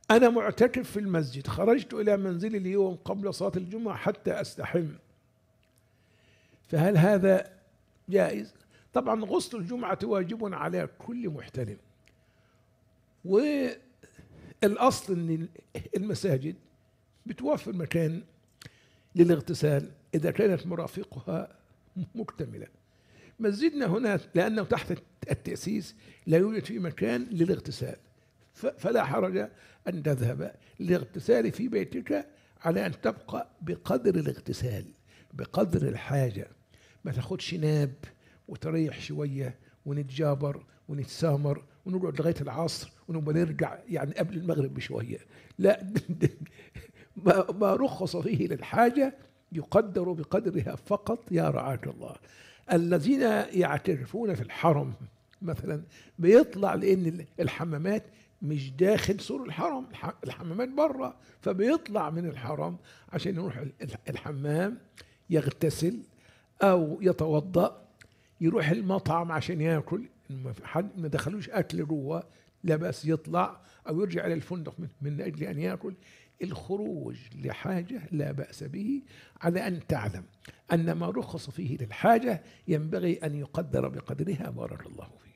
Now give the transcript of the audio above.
أنا معتكف في المسجد، خرجت إلى منزلي اليوم قبل صلاة الجمعة حتى أستحم، فهل هذا جائز؟ طبعا غسل الجمعة واجب على كل محتلم، والأصل أن المساجد بتوفر مكان للاغتسال إذا كانت مرافقها مكتملة. مسجدنا هنا لأنه تحت التأسيس لا يوجد فيه مكان للاغتسال، فلا حرج أن تذهب للاغتسال في بيتك على أن تبقى بقدر الاغتسال، بقدر الحاجة. ما تاخدش ناب وتريح شوية ونتجابر ونتسامر ونقعد لغاية العصر ونبقى نرجع يعني قبل المغرب بشوية، لا. ما رخص فيه للحاجة يقدر بقدرها فقط، يا رعاك الله. الذين يعترفون في الحرم مثلا بيطلع، لأن الحمامات مش داخل سور الحرم، الحمامات بره، فبيطلع من الحرم عشان يروح الحمام يغتسل أو يتوضأ، يروح المطعم عشان ياكل، ما دخلوش أكل جوه، لا بأس يطلع أو يرجع إلى الفندق من أجل أن يأكل. الخروج لحاجة لا بأس به، على أن تعلم أن ما رخص فيه للحاجة ينبغي أن يقدر بقدرها، بارك الله فيك.